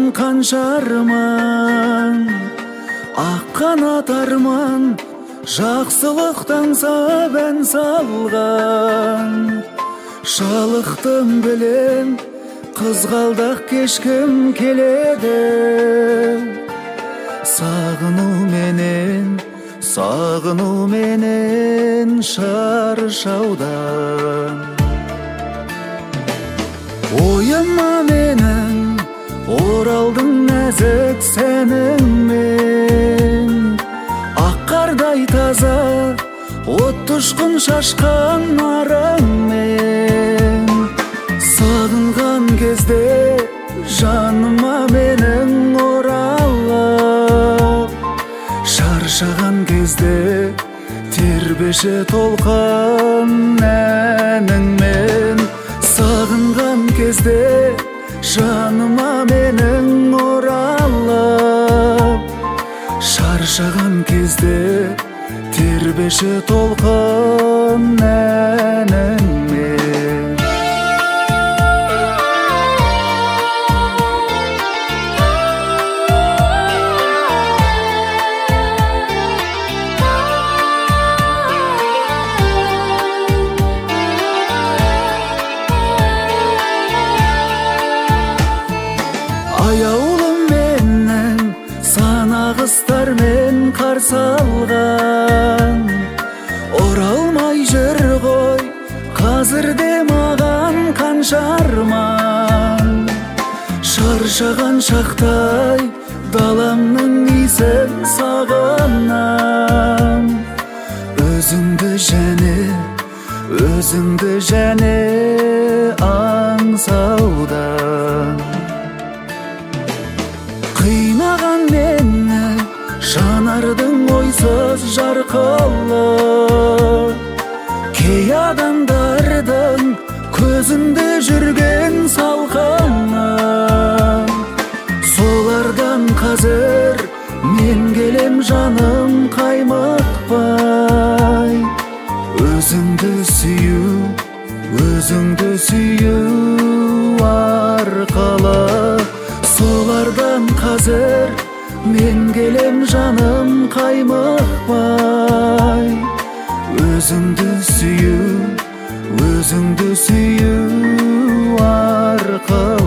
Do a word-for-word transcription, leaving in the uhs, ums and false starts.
қанша арман, ақ қанат арман, жақсылықтан сабан салған. Шалықтым білем, қызғалдақ кешкім келеді. Сағыну менен, сағыну менен шаршаудан. Ойыма менің оралдың нәзік сәніңмен, ақ қардай таза от ұшқын шашқан нарыңмен. Сағынған кезде жаныма менің оралып, шаршаған кезде тербеші толқан әніңмен. Сағынған кезде жаныма менің оралып, шаршаған кезде тербеші толқан әніңмен. Аяулым менің санағыстармен қарсы алған. Оралмай жүр ғой қазірде маған қанша арман. Шаршаған шақтай даламның исін сағынам. Өзіңді және, өзіңді және аңсаудан. Қинаған мені жанардың ойсыз жарқылы, кей адамдардың көзінде жүрген салқыны. Солардан қазір мен келем жаным қаймықпай. Өзіңді сүю, өзіңді сүю арқылы. Солардан қазір мен келем жаным қаймықпай. Өзіңді сүю, өзіңді сүю арқылы.